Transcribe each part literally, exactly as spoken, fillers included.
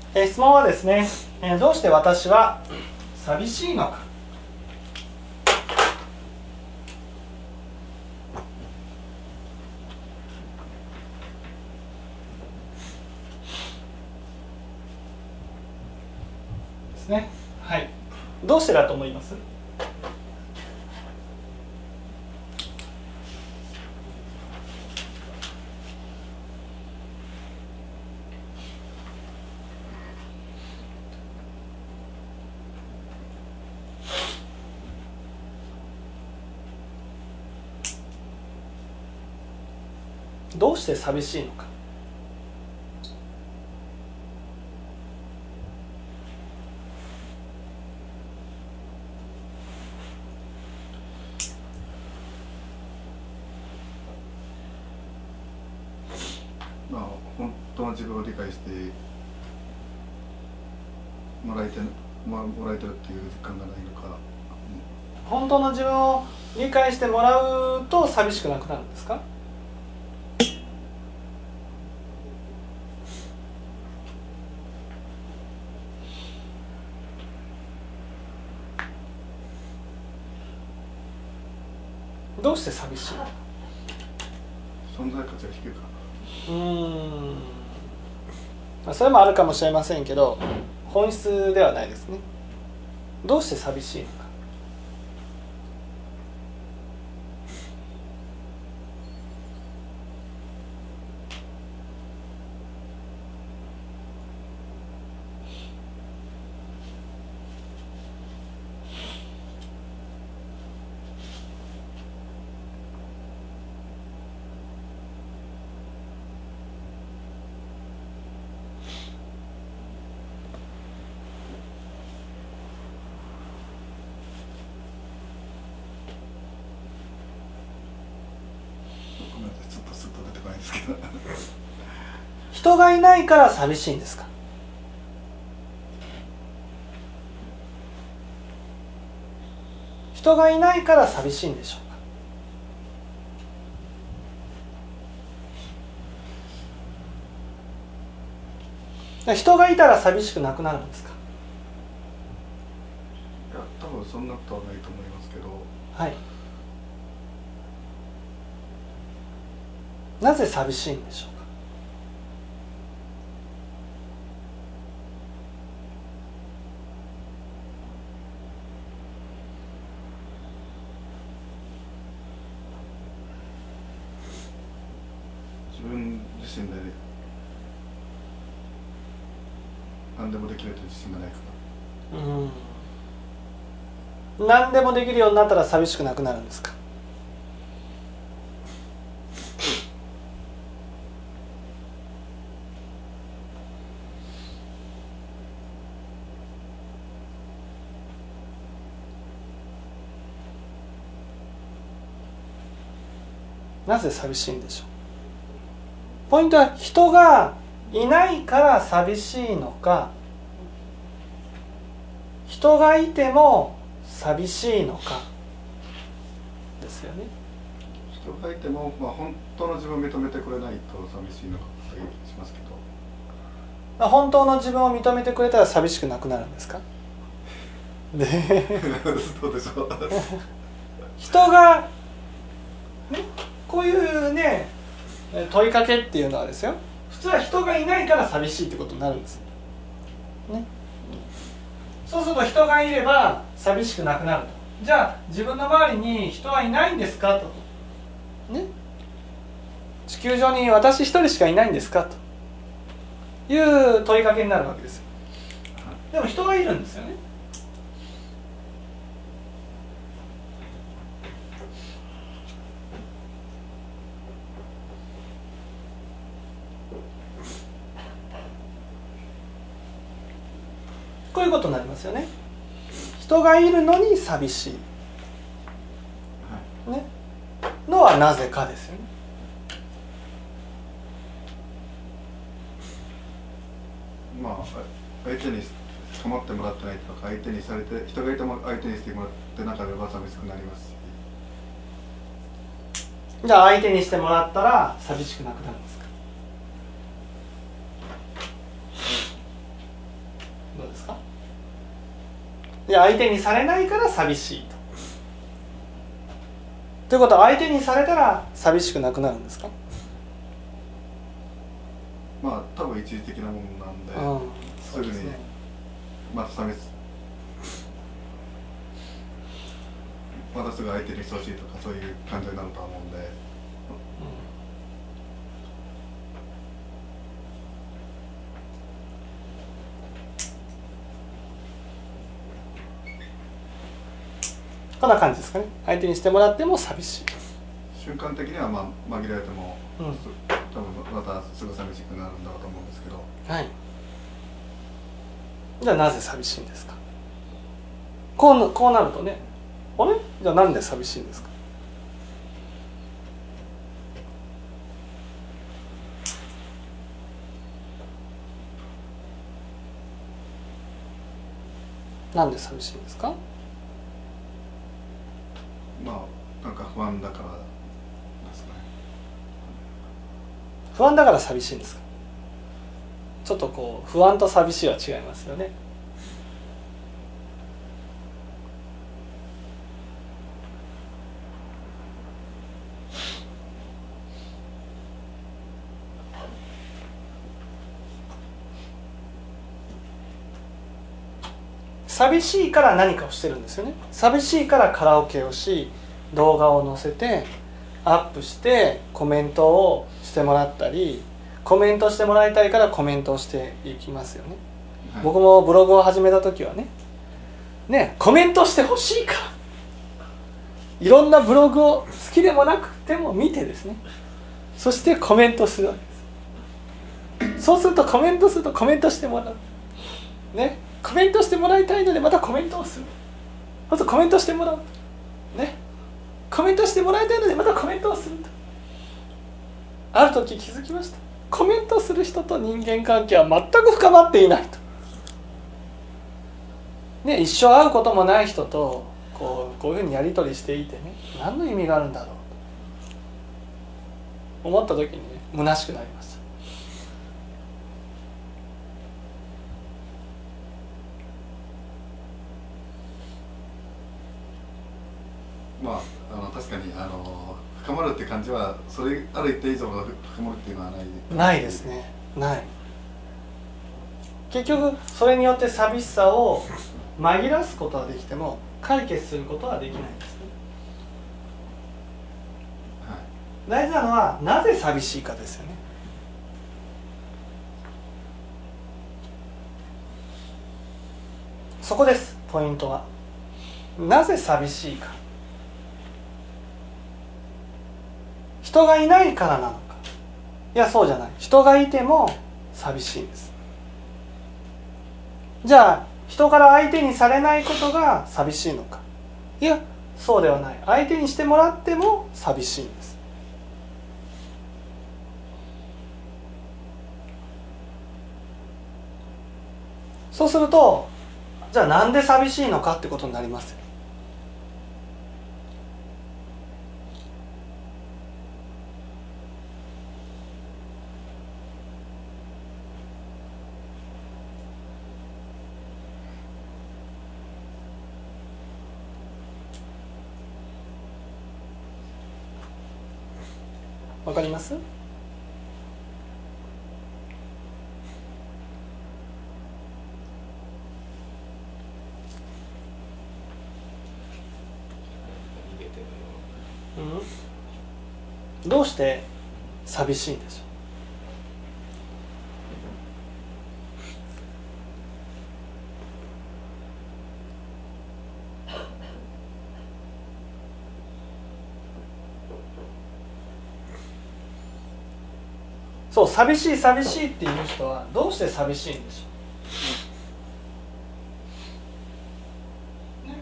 えー、質問はですね、えー、どうして私は寂しいのか。ですね。はい。どうしてだと思います？どうして寂しいのか。 まあ、本当の自分を理解してもらえて、まあ、もらえてるっていう実感がないのか、 うん、本当の自分を理解してもらうと寂しくなくなるんですか？どうして寂しい？ 存在価値が低いかうーん、それもあるかもしれませんけど、本質ではないですね。どうして寂しいのか。 ごめんなさい、ちょっとスッと出てこないんですけど人がいないから寂しいんですか？人がいないから寂しいんでしょうか？人がいたら寂しくなくなるんですか？ いや、多分そんなことはないと思いますけど。 はい。なぜ寂しいんでしょうか？ 自分自身で何でもできるという自信がないから。 うん。何でもできるようになったら寂しくなくなるんですか？なぜ寂しいんでしょう？ポイントは人がいないから寂しいのか、人がいても寂しいのかですよね。 人がいても、まあ、本当の自分を認めてくれないと寂しいのかという気がしますけど。 本当の自分を認めてくれたら寂しくなくなるんですか？でどうでしょう人が、ね、こういうね問いかけっていうのはですよ、普通は人がいないから寂しいってことになるんです、ね、そうすると人がいれば寂しくなくなると。じゃあ自分の周りに人はいないんですかと、ね、地球上に私一人しかいないんですかという問いかけになるわけですよ。でも人がいるんですよね。こういうことになりますよね。人がいるのに寂しい、ね、のはなぜかですよね。 まあ相手に構ってもらってないとか、相手にされて、人がいても相手にしてもらってなければ寂しくなりますし。 じゃあ相手にしてもらったら寂しくなくなるんですか？ いや相手にされないから寂しいと。ということは相手にされたら寂しくなくなるんですか？ まあ多分一時的なものなんで、 うん、 すぐにまた寂しまたすぐ相手にしてほしいとかそういう感情になると思うんで、 こんな感じですかね。相手にしてもらっても寂しい。 瞬間的にはまあ紛られても、 うん、 多分またすぐ寂しくなるんだろうと思うんですけど。 はい。じゃあなぜ寂しいんですか？こう、こうなるとね、あれ？じゃあなんで寂しいんですか？なんで寂しいんですか？ まあなんか不安だからですかね。 不安だから寂しいんですか？ちょっとこう不安と寂しいは違いますよね。寂しいから何かをしてるんですよね。寂しいからカラオケをし、動画を載せてアップしてコメントをしてもらったり、コメントしてもらいたいからコメントをしていきますよね、はい、僕もブログを始めた時はねねコメントしてほしいからいろんなブログを好きでもなくても見てですね、そしてコメントするわけです。そうするとコメントするとコメントしてもらうね、コメントしてもらいたいのでまたコメントをする。そうするとコメントしてもらうね、コメントしてもらいたいのでまたコメントをすると。ある時気づきました。コメントする人と人間関係は全く深まっていないと、ね、一生会うこともない人とこう、こういうふうにやり取りしていてね、何の意味があるんだろうと思った時にね、虚しくなりました。 まあ、あの確かにあの深まるっていう感じはそれある一定以上が深まるっていうのはないないですね。ない。結局それによって寂しさを紛らすことはできても解決することはできないんですね、はい、大事なのはなぜ寂しいかですよね。そこです、ポイントは。なぜ寂しいか。人がいないからなのか。いやそうじゃない。人がいても寂しいんです。じゃあ人から相手にされないことが寂しいのか。いやそうではない。相手にしてもらっても寂しいんです。そうするとじゃあなんで寂しいのかってことになりますよ。わかります？うん、どうして寂しいんでしょう。そう、寂しい寂しいっていう人はどうして寂しいんでしょう、ね、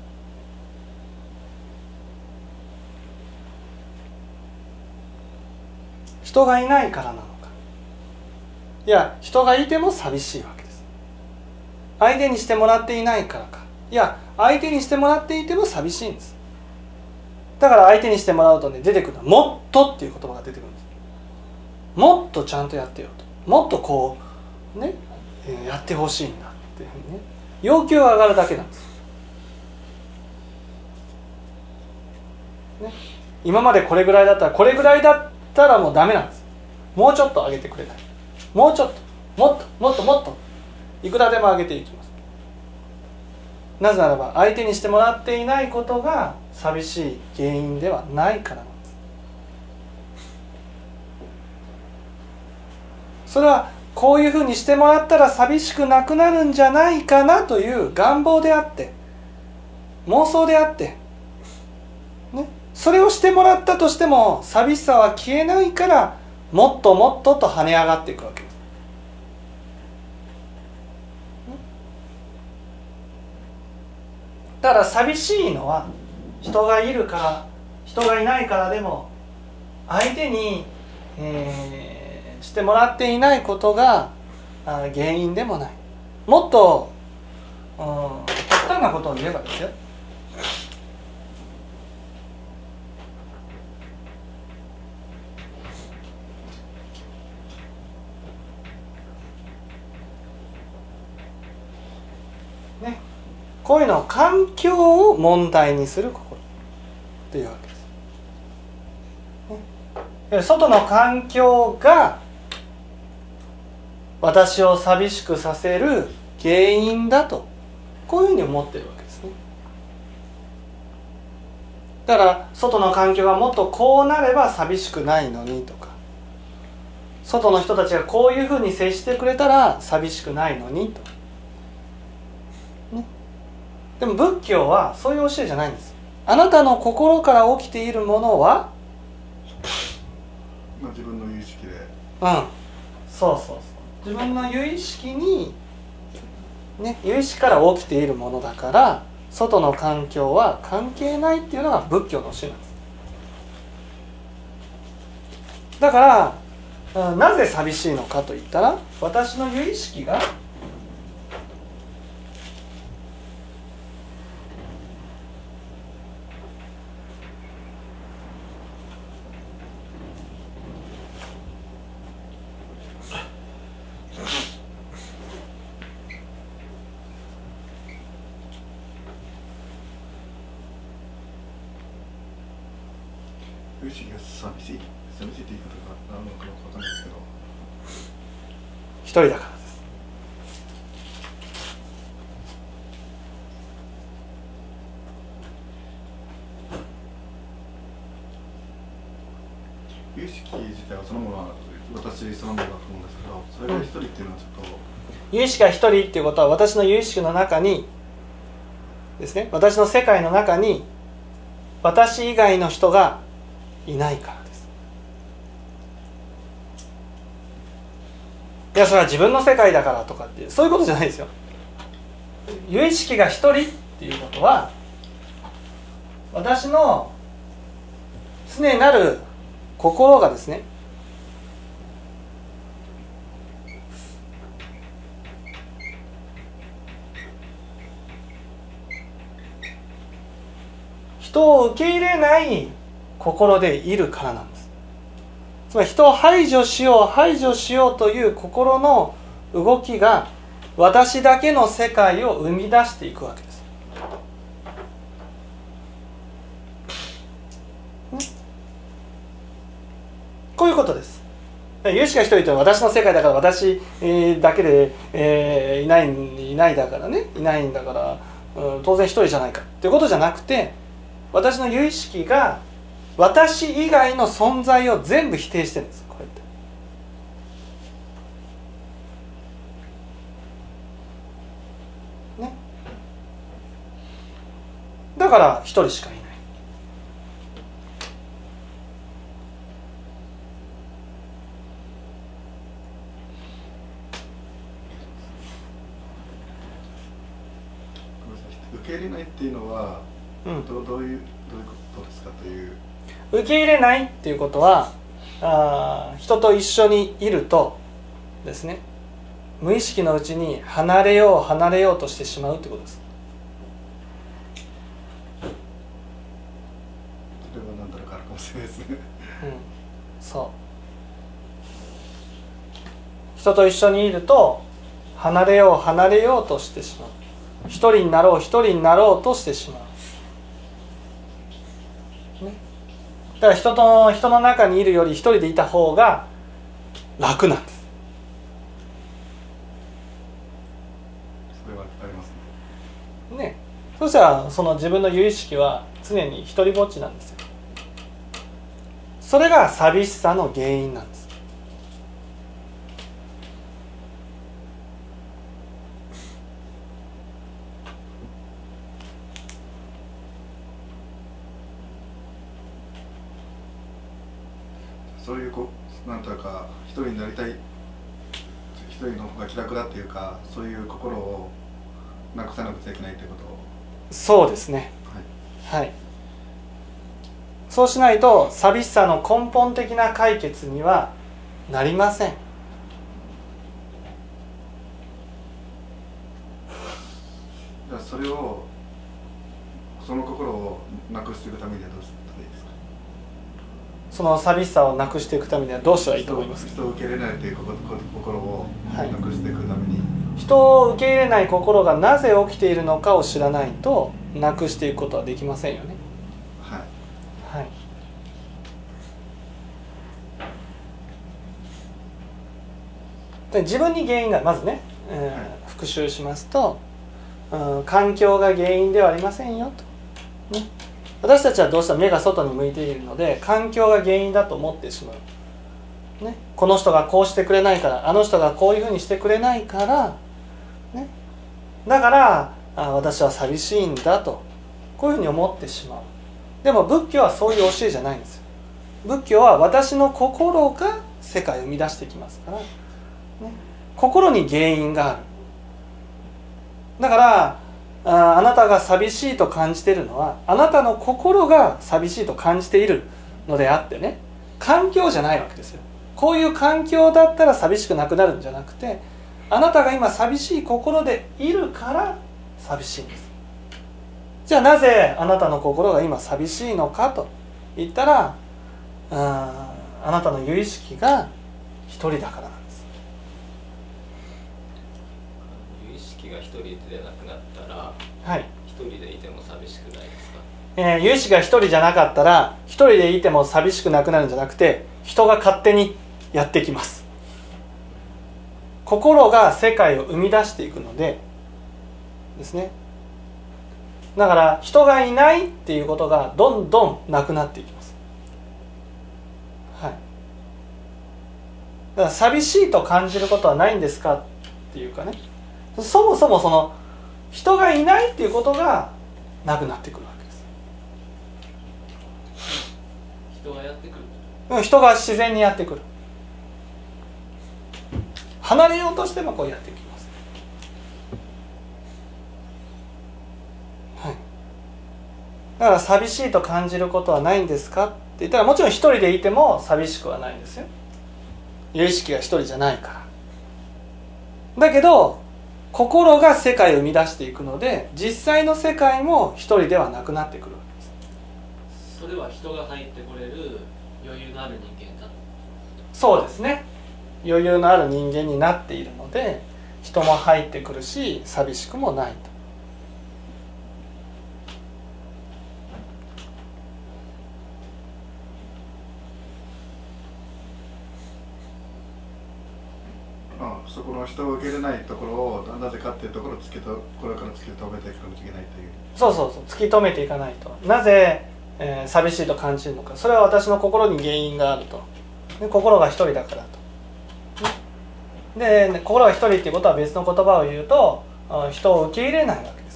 人がいないからなのか。いや人がいても寂しいわけです。相手にしてもらっていないからか。いや相手にしてもらっていても寂しいんです。だから相手にしてもらうとね、出てくるのはもっとっていう言葉が出てくるんです。もっとちゃんとやってよと、もっとこうねやってほしいんだっていうふうにね、要求が上がるだけなんです。 今までこれぐらいだったらこれぐらいだったらもうダメなんです。もうちょっと上げてくれない、もうちょっと、もっともっともっといくらでも上げていきます。なぜならば相手にしてもらっていないことが寂しい原因ではないからなんです。それはこういうふうにしてもらったら寂しくなくなるんじゃないかなという願望であって、妄想であって、ね、それをしてもらったとしても寂しさは消えないから、もっともっとと跳ね上がっていくわけです。だから寂しいのは人がいるから、人がいないからでも相手に、えー、してもらっていないことが原因でもない。もっと、うん、極端なことを言えばですよ、ね、こういうのを環境を問題にする心というわけです、ね、外の環境が私を寂しくさせる原因だと、こういうふうに思ってるわけですね。だから外の環境がもっとこうなれば寂しくないのにとか、外の人たちがこういうふうに接してくれたら寂しくないのにと、ね、でも仏教はそういう教えじゃないんです。あなたの心から起きているものは、 まあ、自分の有意識で、 うん、そうそうそう、自分の有意識に、ね、有意識から起きているものだから、外の環境は関係ないっていうのが仏教の教えなんです。だから、うん、なぜ寂しいのかといったら、私の有意識が有意識が寂しい寂しいって言い方が何なのか分かんないですけど、 一人だからです。 有意識自体はそのものは私そのものだと思うんですけど、それが一人っていうのはちょっと、 有意識が一人っていうことは、私の有意識の中にですね、私の世界の中に私以外の人がいないからです。いや、それは自分の世界だからとかってそういうことじゃないですよ。有意識が一人っていうことは、私の常なる心がですね、人を受け入れない心でいるからなんです。つまり人を排除しよう排除しようという心の動きが、私だけの世界を生み出していくわけです。こういうことです。有意識が一人というのは私の世界だから、私だけで、えー、いないいないだからね、いないんだから、うん、当然一人じゃないかっていうことじゃなくて、私の有意識が私以外の存在を全部否定してるんです。こうやってね。だから一人しかいない。 受け入れないっていうのは、うん、ど, どういうどういうことですかという。 受け入れないっていうことは、あ人と一緒にいるとですね、無意識のうちに離れよう離れようとしてしまうってことです。 それは何だろうかあるかもしれないですね。うん、 そう。人と一緒にいると離れよう離れようとしてしまう。一人になろう一人になろうとしてしまう。ね、だから人と人の中にいるより一人でいた方が楽なんです。 それはありますね。 ね、そしたらその自分の由意識は常に一人ぼっちなんですよ。それが寂しさの原因なんです。 そういうこうなんというか一人になりたい、一人の方が気楽だっていうか、そういう心をなくさなくちゃいけないということを。 そうですね。はい、はい、そうしないと寂しさの根本的な解決にはなりません。 じゃあそれをその心をなくしていくためにはどうしたらいいですか。 その寂しさをなくしていくためにはどうしたらいいと思いますか。 人を受け入れないという心をなくしていくために、 はい、人を受け入れない心がなぜ起きているのかを知らないとなくしていくことはできませんよね。 はい、 はい、で自分に原因がまずね、えーはい、復習しますと、うん、環境が原因ではありませんよと、ね、私たちはどうしても目が外に向いているので環境が原因だと思ってしまう、ね、この人がこうしてくれないから、あの人がこういうふうにしてくれないから、ね、だからあ私は寂しいんだと、こういうふうに思ってしまう。でも仏教はそういう教えじゃないんですよ。仏教は私の心が世界を生み出してきますから、ね、心に原因がある。だからあ、あなたが寂しいと感じているのはあなたの心が寂しいと感じているのであってね、環境じゃないわけですよ。こういう環境だったら寂しくなくなるんじゃなくて、あなたが今寂しい心でいるから寂しいんです。じゃあなぜあなたの心が今寂しいのかと言ったら、あ, あなたの由意識が一人だからなんです。 由意識が一人でなくなったら、 はい、 一人でいても寂しくないですか。 えー、由意識が一人じゃなかったら一人でいても寂しくなくなるんじゃなくて、人が勝手にやってきます。心が世界を生み出していくのでですね。だから人がいないっていうことがどんどんなくなっていきます。はい。だから寂しいと感じることはないんですかっていうかね、そもそもその人がいないっていうことがなくなってくるわけです。 人がやってくる。 人が自然にやってくる。離れようとしてもこうやってきます。はい。だから寂しいと感じることはないんですかって言ったら、もちろん一人でいても寂しくはないんですよ。由意識が一人じゃないから。だけど心が世界を生み出していくので、実際の世界も一人ではなくなってくるわけです。 それは人が入ってこれる余裕のある人間だ。 そうですね。余裕のある人間になっているので、人も入ってくるし寂しくもないと。 ああ、そこの人を受け入れないところをなぜかっていうところを突きとこれから突き止めていかなきゃいけないという。 そうそうそう、突き止めていかないと。なぜ、えー、寂しいと感じるのか、それは私の心に原因があると。で心が一人だからと。で心が一人っていうことは別の言葉を言うと、人を受け入れないわけです。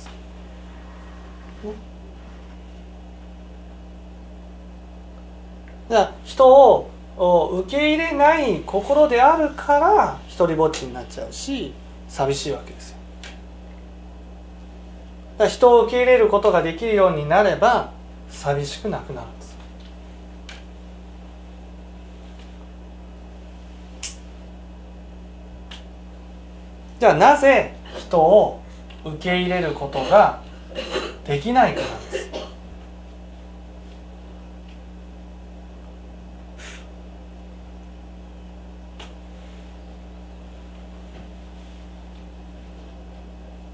じゃあ人を受け入れない心であるから一人ぼっちになっちゃうし寂しいわけですよ。だから人を受け入れることができるようになれば寂しくなくなるんです。じゃあなぜ人を受け入れることができないかなんです。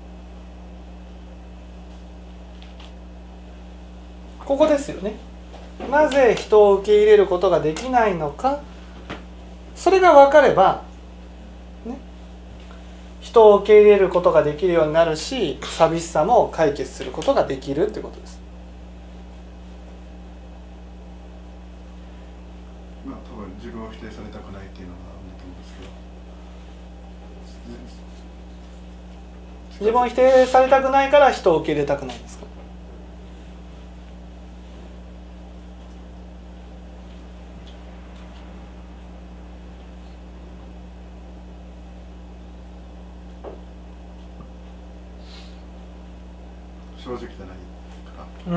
ここですよね。 なぜ人を受け入れることができないのか、それが分かれば、ね、人を受け入れることができるようになるし、寂しさも解決することができるということです。 まあ多分自分を否定されたくないっていうのがあると思うんですけど、 自分を否定されたくないから人を受け入れたくないんですか？ 正直じゃないから。 うん。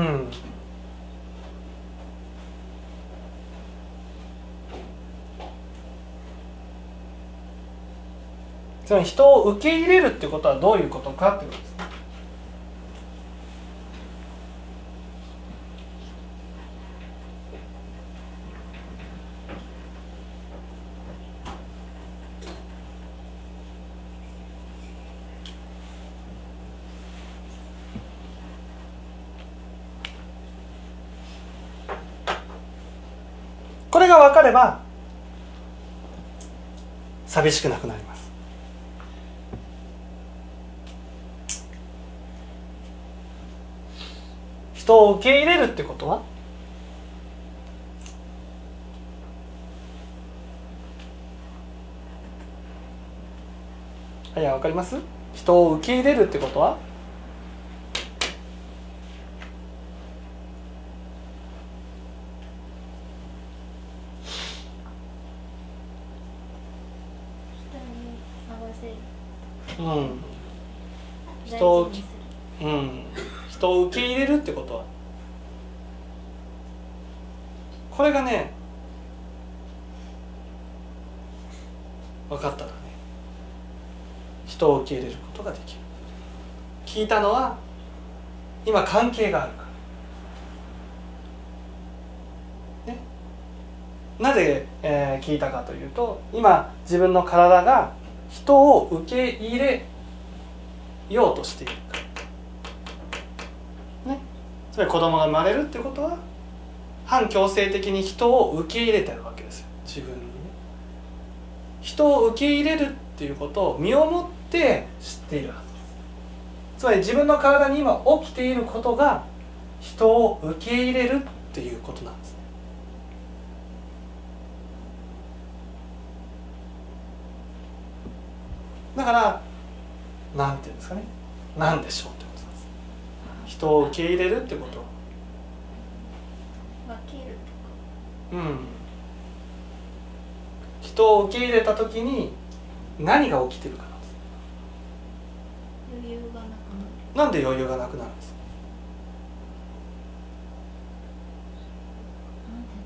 つまり人を受け入れるってことはどういうことかってことです。これが分かれば寂しくなくなります。人を受け入れるってことは、はい、分かります？人を受け入れるってことは、うん、人を、うん、人を受け入れるってことは、これがね分かったらね、人を受け入れることができる。聞いたのは今関係があるから、ね、なぜ、えー、聞いたかというと、今自分の体が人を受け入れようとしているから、ね、つまり子供が生まれるってことは反強制的に人を受け入れてるわけですよ、自分にね。人を受け入れるっていうことを身をもって知っているはずです。つまり自分の体に今起きていることが人を受け入れるっていうことなんですね。だからなんていうんですかね、なんでしょうってことなんです。人を受け入れるってことは、 分けるとか、 うん、人を受け入れたときに何が起きてるかなんです。 余裕がなくなる。 なんで余裕がなくなるんですか？ なんで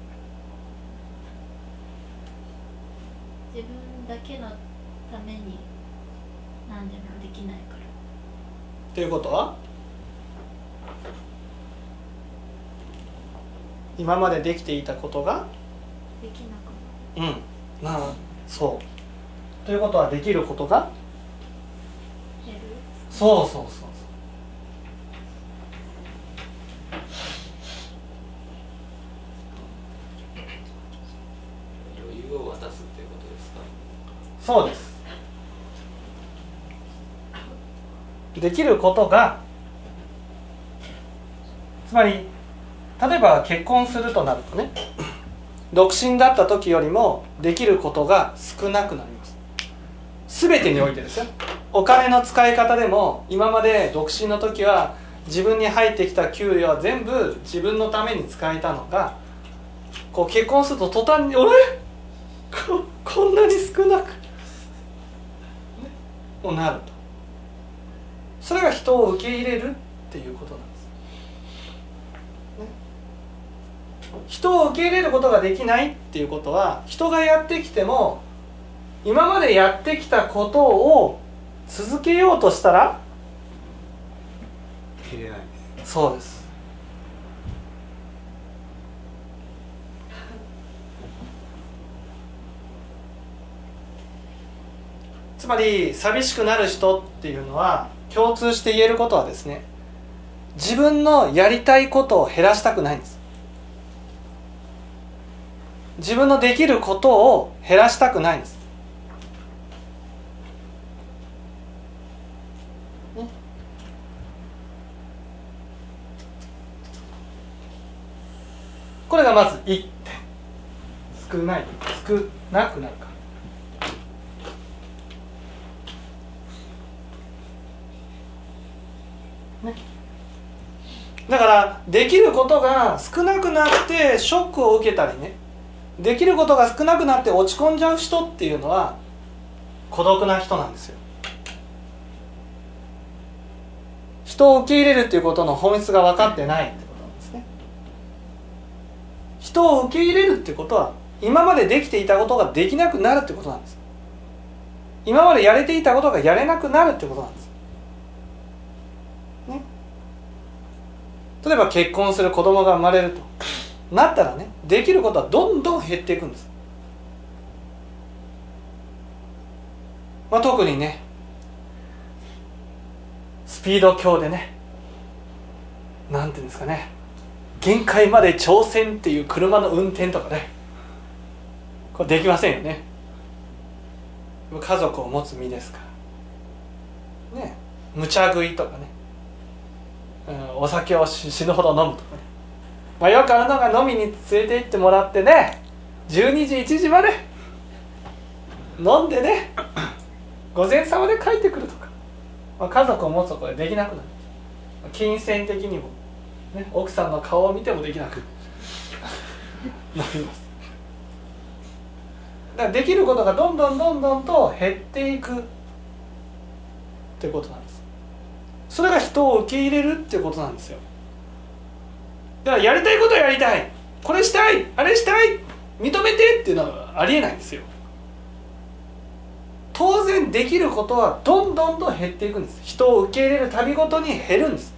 だろう。自分だけのために何でもできないから。 ということは、今までできていたことができなくなる。 うん、なあ、そうということは、できることが減る。 そうそうそうそう。 余裕を渡すっていうことですか？ そうです。できることが、つまり例えば結婚するとなるとね、独身だった時よりもできることが少なくなります。全てにおいてですよ。お金の使い方でも、今まで独身の時は自分に入ってきた給料は全部自分のために使えたのが、こう結婚すると途端に、あれ こ, こんなに少なく、ね、もうなると。それが人を受け入れるっていうことなんです、ね、人を受け入れることができないっていうことは、人がやってきても今までやってきたことを続けようとしたら切れないです。 そうです。つまり寂しくなる人っていうのは、共通して言えることはですね、自分のやりたいことを減らしたくないんです。 自分のできることを減らしたくないんです、ね、これがまずいってん、少ない少なくなるか、ね、だからできることが少なくなってショックを受けたりね、できることが少なくなって落ち込んじゃう人っていうのは孤独な人なんですよ。人を受け入れるっていうことの本質が分かってないってことなんですね。人を受け入れるってことは今までできていたことができなくなるってことなんです。今までやれていたことがやれなくなるってことなんです、ね、例えば結婚する、子供が生まれるとなったらね、できることはどんどん減っていくんです、まあ、特にねスピード強でね、なんていうんですかね、限界まで挑戦っていう車の運転とかね、これできませんよね。家族を持つ身ですからね、無茶食いとかね、うん、お酒を死ぬほど飲むとかね、まあ、よくあるのが飲みに連れて行ってもらってね、じゅうにじいちじまで飲んでね、午前様で帰ってくるとか、まあ、家族を持つところでできなくなる、金銭的にも、ね、奥さんの顔を見てもできなくなります。だからできることがどんどんどんどんと減っていくってことなんです。それが人を受け入れるってことなんですよ。だからやりたいことをやりたい、これしたい、あれしたい、認めてっていうのはありえないんですよ。当然できることはどんどんと減っていくんです。人を受け入れるたびごとに減るんです。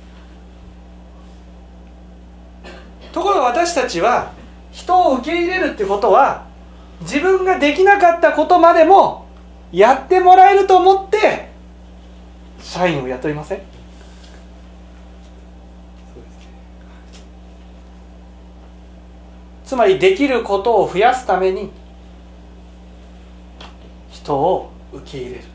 ところが私たちは人を受け入れるってことは自分ができなかったことまでもやってもらえると思って社員を雇いません？つまりできることを増やすために人を受け入れるんです。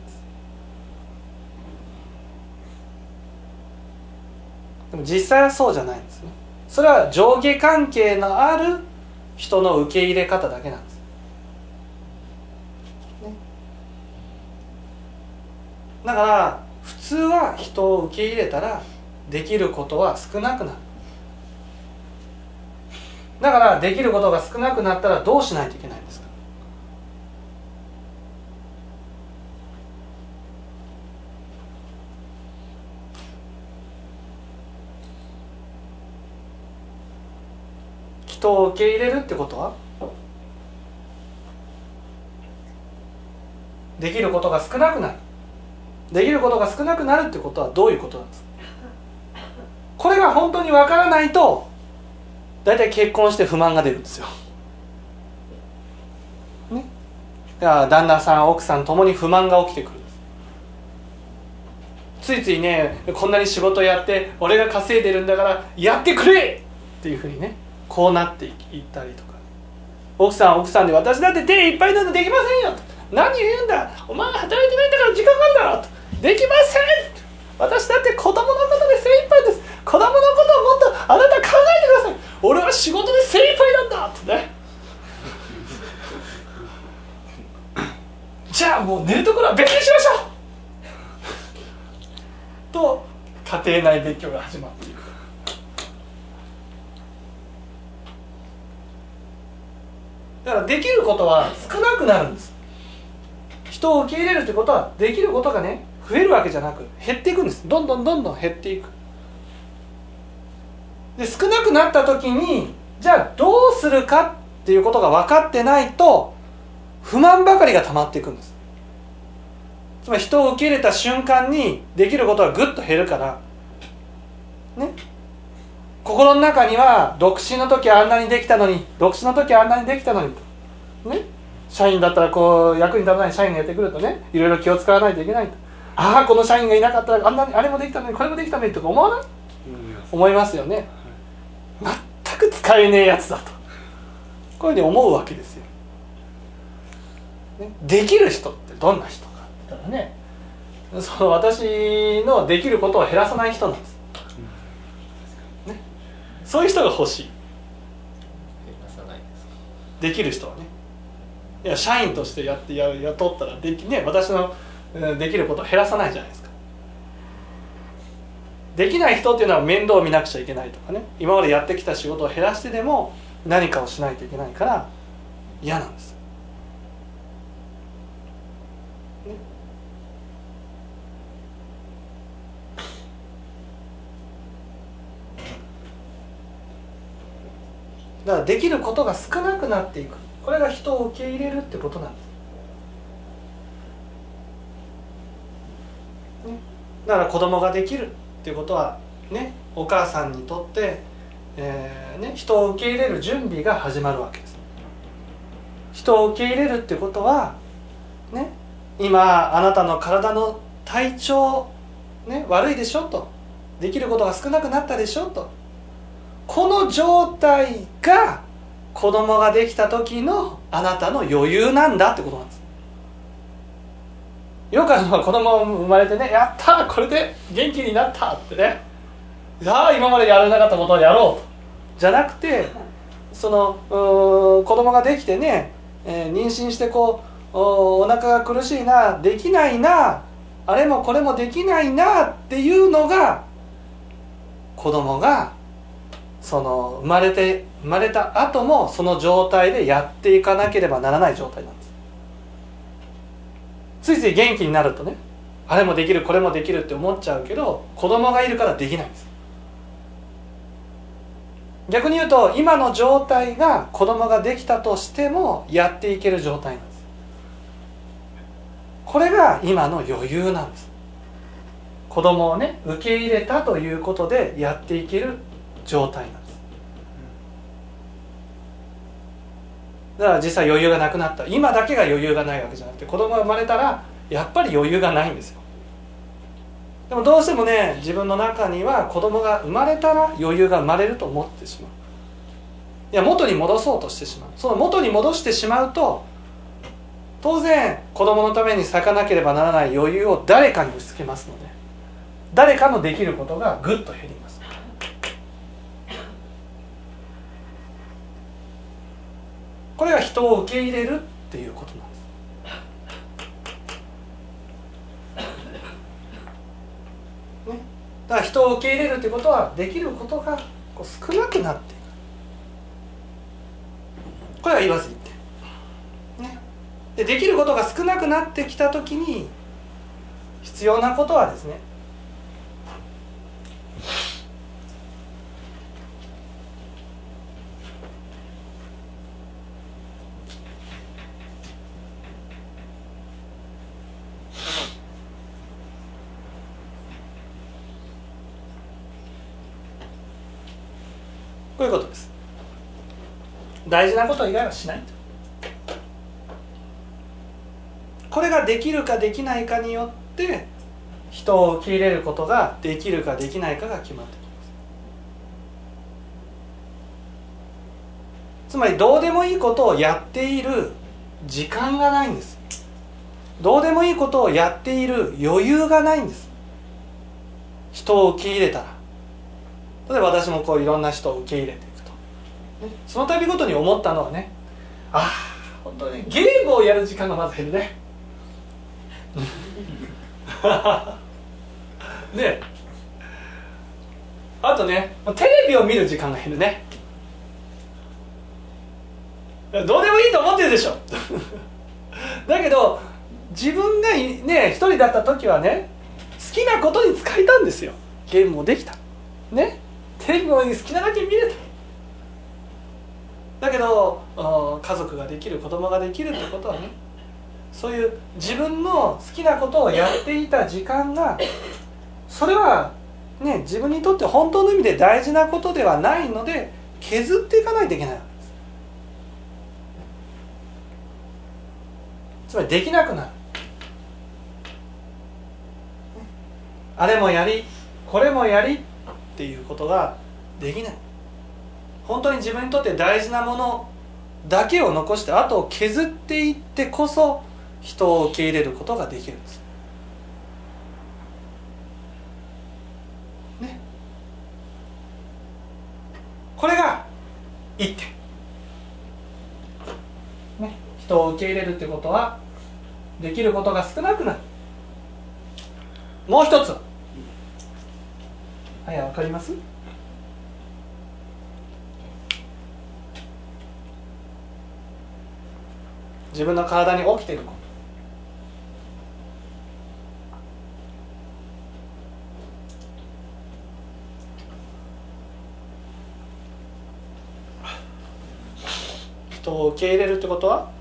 でも実際はそうじゃないんですね。それは上下関係のある人の受け入れ方だけなんです、ね、だから普通は人を受け入れたらできることは少なくなる。だからできることが少なくなったらどうしないといけないんですか？人を受け入れるってことはできることが少なくなる。できることが少なくなるってことはどういうことなんですか？これが本当にわからないと大体結婚して不満が出るんですよ、ね、だから旦那さん奥さんともに不満が起きてくるんです。ついついね、こんなに仕事やって俺が稼いでるんだからやってくれっていうふうにね、こうなっていったりとか、奥さん奥さんで私だって手いっぱいなのできませんよと、何言うんだお前働いてないんだから時間があるだろと、できません、私だって子供のことで精一杯です、子供のことをもっとあなた考えてください、俺は仕事で精一杯なんだってねじゃあもう寝るところは別にしましょうと家庭内別居が始まっていく。だからできることは少なくなるんです。人を受け入れるってことはできることがね増えるわけじゃなく減っていくんです。どんどんどんどん減っていく。で少なくなった時にじゃあどうするかっていうことが分かってないと不満ばかりが溜まっていくんです。つまり人を受け入れた瞬間にできることがぐっと減るからね、心の中には独身の時はあんなにできたのに、独身の時はあんなにできたのにと、ね、社員だったらこう役に立たない社員がやってくるとね、いろいろ気を使わないといけないと、ああこの社員がいなかったらあんなにあれもできたのにこれもできたのにとか思わない？思いますよね。全く使えねえやつだとこういうふうに思うわけですよ、ね、できる人ってどんな人かって言ったらね、その私のできることを減らさない人なんです、ね、そういう人が欲しい。 減らさないですか。 できる人はね、いや社員としてやってや雇ったらでき、ね、私のできることを減らさないじゃないですか。できない人っていうのは面倒を見なくちゃいけないとかね、今までやってきた仕事を減らしてでも何かをしないといけないから嫌なんです、ね、だからできることが少なくなっていく、これが人を受け入れるってことなんです、ね、だから子供ができるっていうことはね、お母さんにとって、えーね、人を受け入れる準備が始まるわけです。人を受け入れるってことはね、今あなたの体の体調、ね、悪いでしょと、できることが少なくなったでしょと、この状態が子供ができた時のあなたの余裕なんだってことなんです。よくあの子供生まれてね、やったーこれで元気になったってね、さあ今までやらなかったことをやろうとじゃなくて、そのうー子供ができてね、えー、妊娠してこう お, お腹が苦しいな、できないな、あれもこれもできないなっていうのが子供がその生まれて生まれた後もその状態でやっていかなければならない状態なんです。ついつい元気になるとね、あれもできるこれもできるって思っちゃうけど、子供がいるからできないんです。逆に言うと今の状態が子供ができたとしてもやっていける状態なんです。これが今の余裕なんです。子供をね受け入れたということでやっていける状態なんです。だから実際余裕がなくなった、今だけが余裕がないわけじゃなくて、子供が生まれたらやっぱり余裕がないんですよ。でもどうしてもね、自分の中には子供が生まれたら余裕が生まれると思ってしまう。いや元に戻そうとしてしまう。その元に戻してしまうと、当然子供のために割かなければならない余裕を誰かに押し付けますので、誰かのできることがぐっと減ります。これが人を受け入れるっていうことなんです。ね、だから人を受け入れるってことはできることがこう少なくなっていく。これは言わず言って、ね、でできることが少なくなってきたときに必要なことはですね、こういうことです。大事なこと以外はしないと。これができるかできないかによって人を受け入れることができるかできないかが決まってきます。つまりどうでもいいことをやっている時間がないんです。どうでもいいことをやっている余裕がないんです。人を受け入れたら、例えば私もこういろんな人を受け入れていくと、ね、その度ごとに思ったのはね、ああ本当にゲームをやる時間がまず減るねで、あとねテレビを見る時間が減るね。どうでもいいと思ってるでしょだけど自分がね一人だった時はね、好きなことに使えたんですよ。ゲームもできたね、テレビも好きなだけ見れた。だけど家族ができる、子供ができるってことはね、そういう自分の好きなことをやっていた時間が、それはね自分にとって本当の意味で大事なことではないので削っていかないといけないわけです。つまりできなくなる、あれもやりこれもやりっていうことができない。本当に自分にとって大事なものだけを残して後を削っていってこそ人を受け入れることができるんですね。これが一点ね。人を受け入れるってことはできることが少なくなる。もう一つはい、わかります？自分の体に起きていること。人を受け入れるってことは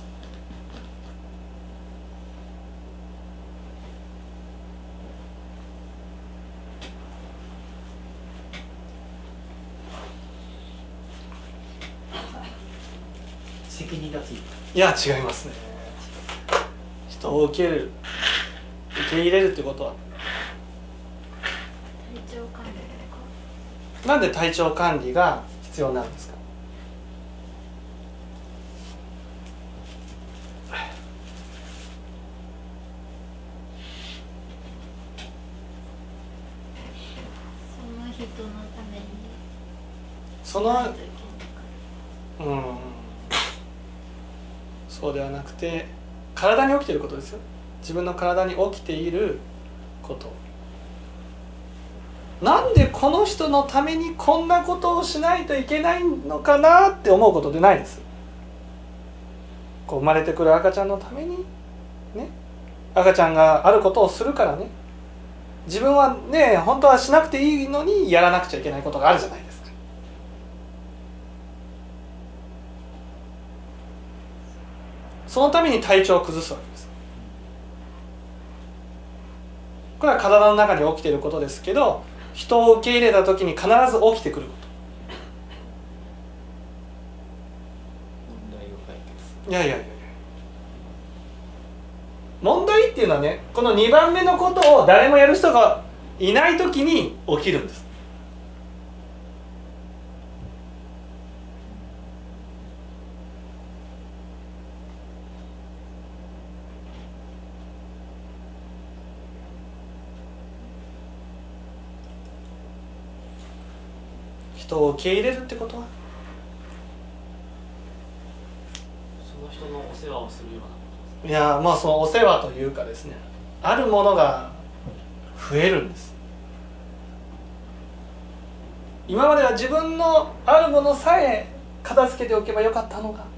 責任がついてる。 いや違いますね。人を受け入れる受け入れるってことは体調管理ですか？ なんで体調管理が必要なんですか？ その人のためにそのないといけないから。 うんそうではなくて体に起きていることですよ。自分の体に起きていること。なんでこの人のためにこんなことをしないといけないのかなって思うことでないです。こう生まれてくる赤ちゃんのためにね、赤ちゃんがあることをするからね、自分はね本当はしなくていいのにやらなくちゃいけないことがあるじゃないですか。そのために体調を崩すわけです。これは体の中に起きていることですけど、人を受け入れた時に必ず起きてくること。 問題を解決。 いやいやいやいや、問題っていうのはね、このにばんめのことを誰もやる人がいない時に起きるんです。人を受け入れるってことはその人のお世話をするようなことです。 いやまあそのお世話というかですね、あるものが増えるんです。今までは自分のあるものさえ片付けておけばよかったのが、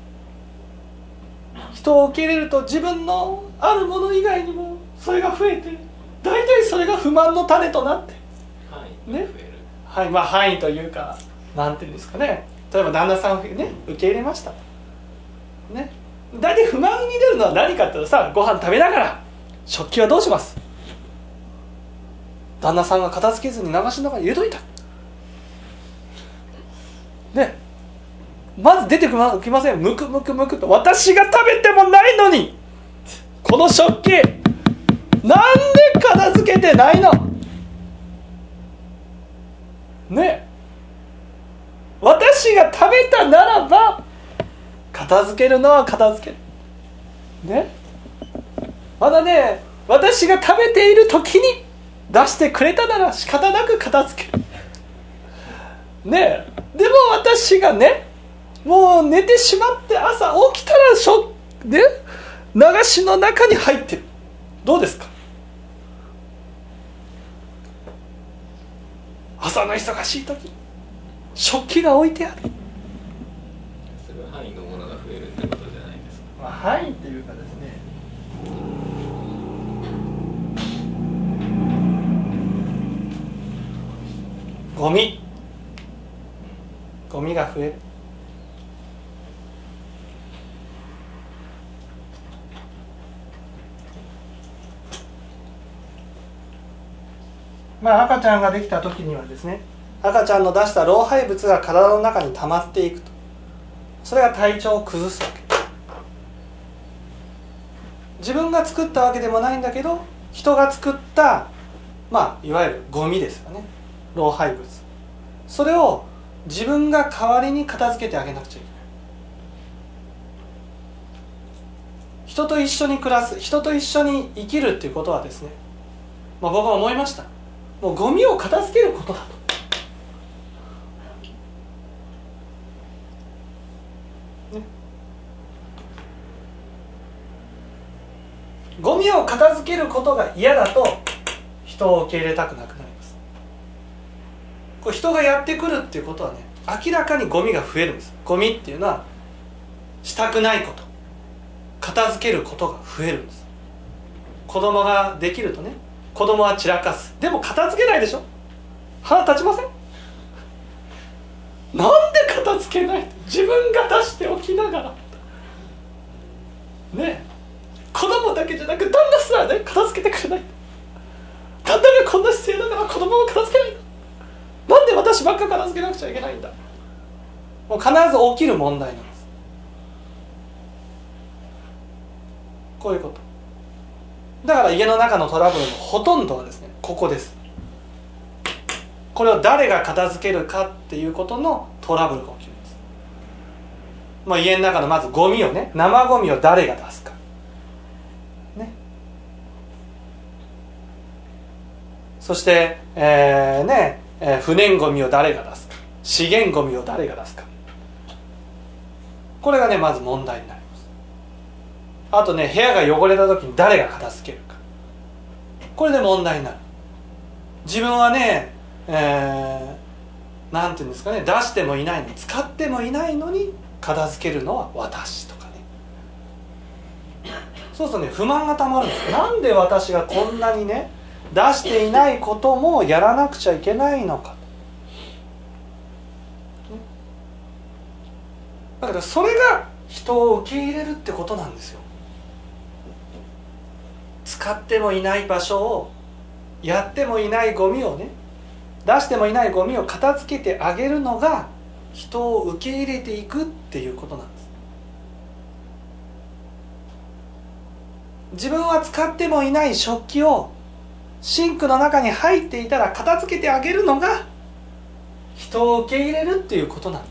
人を受け入れると自分のあるもの以外にもそれが増えて、大体それが不満の種となってはいね、 増える。 はい、まあ範囲というかなんていうんですかね、例えば旦那さんをね受け入れましたね、大体不満に出るのは何かっていうとさ、ご飯食べながら食器はどうします？旦那さんが片付けずに流しの中に入れといたね、まず出てきません。むくむくむくと、私が食べてもないのにこの食器なんで片付けてないのね。私が食べたならば片付けるのは片付けるね。まだね、私が食べている時に出してくれたなら仕方なく片付けるね。でも私がね、もう寝てしまって朝起きたらしょ、ね、流しの中に入ってる。どうですか？朝の忙しい時食器が置いてある。 それは範囲のものが増えるってことじゃないですか。 まあ、範囲っていうかですね、ゴミゴミが増える。まあ赤ちゃんができた時にはですね、赤ちゃんの出した老廃物が体の中に溜まっていくと、それが体調を崩すわけ。自分が作ったわけでもないんだけど、人が作ったまあいわゆるゴミですよね、老廃物、それを自分が代わりに片付けてあげなくちゃいけない。 人と一緒に暮らす、人と一緒に生きるっていうことはですね、まあ、僕は思いました。もうゴミを片付けることだと。ね、ゴミを片付けることが嫌だと人を受け入れたくなくなります。これ人がやってくるっていうことはね、明らかにゴミが増えるんです。ゴミっていうのはしたくないこと、片付けることが増えるんです。子供ができるとね、子供は散らかす。でも片付けないでしょ。腹立ちません？なんで片付けない？自分が出しておきながらねえ、子供だけじゃなく旦那すらね片付けてくれない。旦那がこんな姿勢だから子供も片付けない。なんで私ばっか片付けなくちゃいけないんだ。もう必ず起きる問題なんです。こういうこと。だから家の中のトラブルのほとんどはですね、ここです。これを誰が片付けるかっていうことのトラブルが起きるんです。まあ、家の中のまずゴミをね、生ゴミを誰が出すか、ね、そして、えーねえー、不燃ゴミを誰が出すか、資源ゴミを誰が出すか、これがねまず問題になります。あとね、部屋が汚れた時に誰が片付けるか、これで問題になる。自分はね、えー、なんていうんですかね、出してもいないのに、使ってもいないのに片付けるのは私とかね。そうするとね、不満がたまるんです。なんで私がこんなにね出していないこともやらなくちゃいけないのか。だからそれが人を受け入れるってことなんですよ。使ってもいない場所を、やってもいないゴミをね、出してもいないゴミを片付けてあげるのが人を受け入れていくっていうことなんです。自分は使ってもいない食器をシンクの中に入っていたら片付けてあげるのが人を受け入れるっていうことなんです。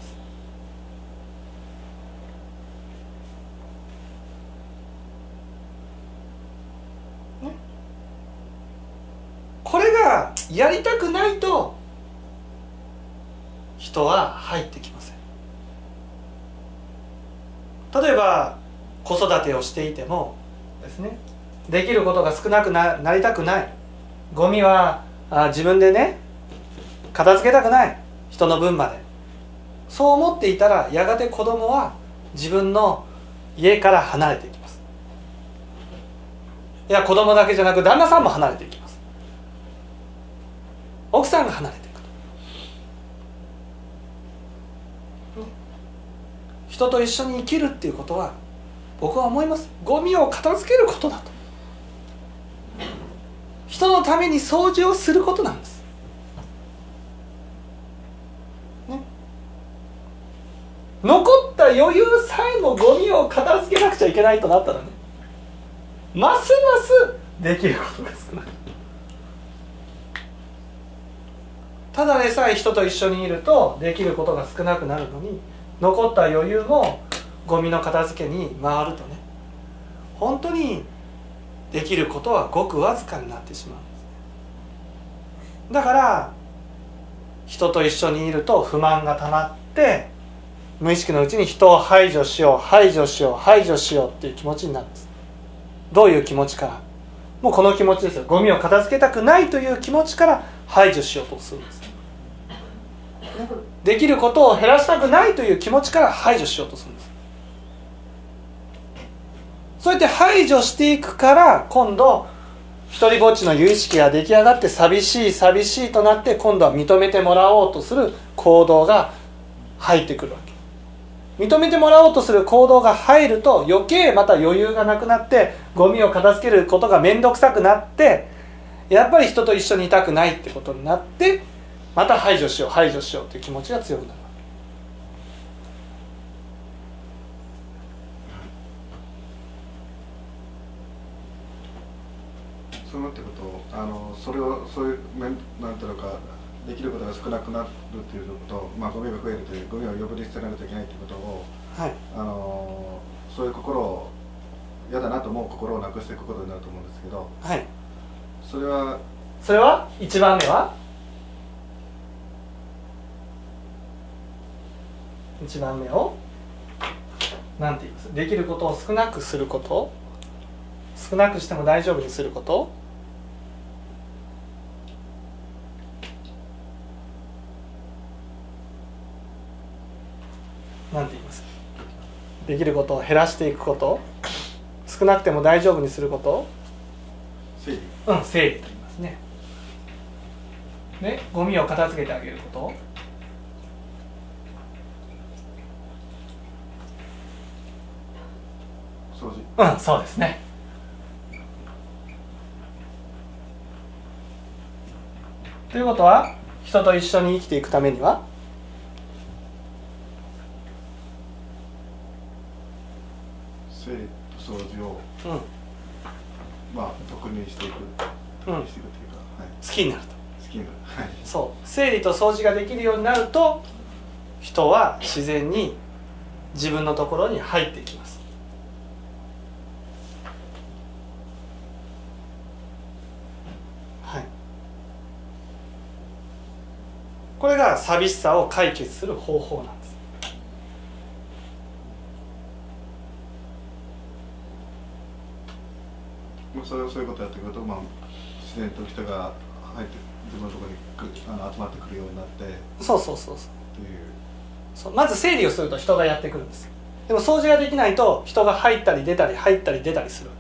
ね、これがやりたくないと人は入ってきません。例えば子育てをしていてもですね、できることが少なく な, なりたくない、ゴミはあ自分でね片付けたくない、人の分まで、そう思っていたらやがて子供は自分の家から離れていきます。いや、子供だけじゃなく旦那さんも離れていきます。奥さんが離れていくと、人と一緒に生きるっていうことは、僕は思います、ゴミを片付けることだと。人のために掃除をすることなんです、ね、残った余裕さえもゴミを片付けなくちゃいけないとなったらね、ますますできることが少ない。ただでさえ人と一緒にいるとできることが少なくなるのに、残った余裕もゴミの片付けに回るとね、本当にできることはごくわずかになってしまうんです。だから人と一緒にいると不満がたまって、無意識のうちに人を排除しよう排除しよう排除しようっていう気持ちになるんです。どういう気持ちから？もうこの気持ちですよ。ゴミを片付けたくないという気持ちから排除しようとするんです。できることを減らしたくないという気持ちから排除しようとするんです。そうやって排除していくから、今度一人ぼっちの有意識が出来上がって、寂しい寂しいとなって、今度は認めてもらおうとする行動が入ってくるわけ。認めてもらおうとする行動が入ると、余計また余裕がなくなって、ゴミを片付けることが面倒くさくなって、やっぱり人と一緒にいたくないってことになって、また排除しよう排除しようという気持ちが強くなる。 そうなってくると、あのそれをそういうなんていうのか、できることが少なくなるということ、まあ、ゴミが増えるという、ゴミを余分に捨てられないといけないということを、 はい、 あのそういう心を嫌だなと思う心をなくしていくことになると思うんですけど、 はい、 それはそれはいちばんめはいちばんめをなんて言います？できることを少なくすること、少なくしても大丈夫にすること、なんて言います？できることを減らしていくこと、少なくても大丈夫にすること、 整理。 うん、整理と言いますね。で、ゴミを片付けてあげること、 掃除。 うん、そうですね。ということは、人と一緒に生きていくためには、 整理と掃除を、 うん、 まあ得にしていく、得にしていくというか、はい、 好きになると。 好きになる。はい。 そう整理と掃除ができるようになると、人は自然に自分のところに入っていきます。はい、これが寂しさを解決する方法なんです。 もうそれそういうことやってくると、まあ、自然と人が入って自分のところに来る、あの集まってくるようになって、 そうそうそうそう。 っていう。 そうまず整理をすると人がやってくるんです。でも掃除ができないと人が入ったり出たり入ったり出たりするわ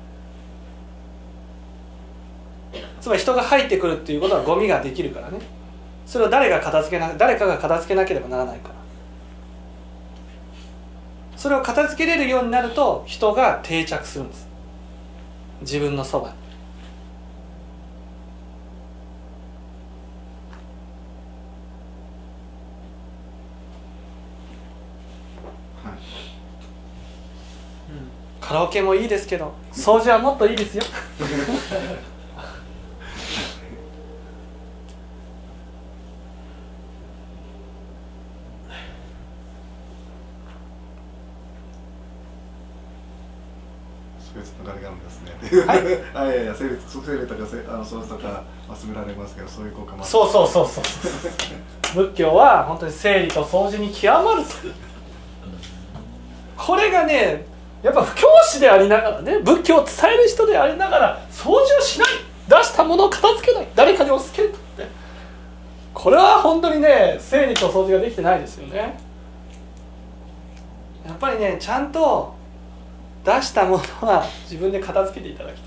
け。つまり人が入ってくるっていうことはゴミができるからね。それを誰が片付けな誰かが片付けなければならないから。それを片付けれるようになると人が定着するんです。自分のそばに。カラオケもいいですけど、掃除はもっといいですよ。 そういうつながりがあるんですね。 はい。 あ、いやいや、整理、整理とか、せあの掃除とか忘れられますけど、そういう効果もある。 そうそうそうそう。仏教は本当に整理と掃除に極まる。これがね、やっぱ教師でありながらね、仏教を伝える人でありながら掃除をしない、出したものを片付けない、誰かに押し付けるって、これは本当にね、整理と掃除ができてないですよね。やっぱりね、ちゃんと出したものは自分で片付けていただきた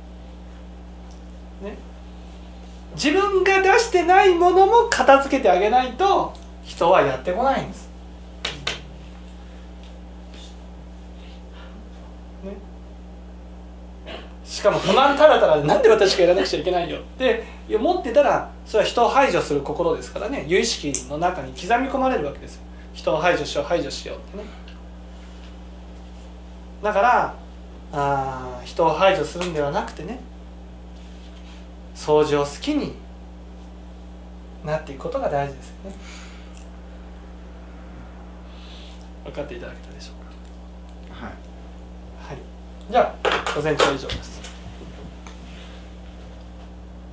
い、ね、自分が出してないものも片付けてあげないと人はやってこないんです。しかも不満たらたらでなんで私がやらなくちゃいけないよって思ってたら、それは人を排除する心ですからね、有意識の中に刻み込まれるわけですよ。人を排除しよう排除しようってね。だからあ人を排除するんではなくてね、掃除を好きになっていくことが大事ですよね。分かっていただけたでしょうか。 はい。 はい、じゃあ午前中は以上です。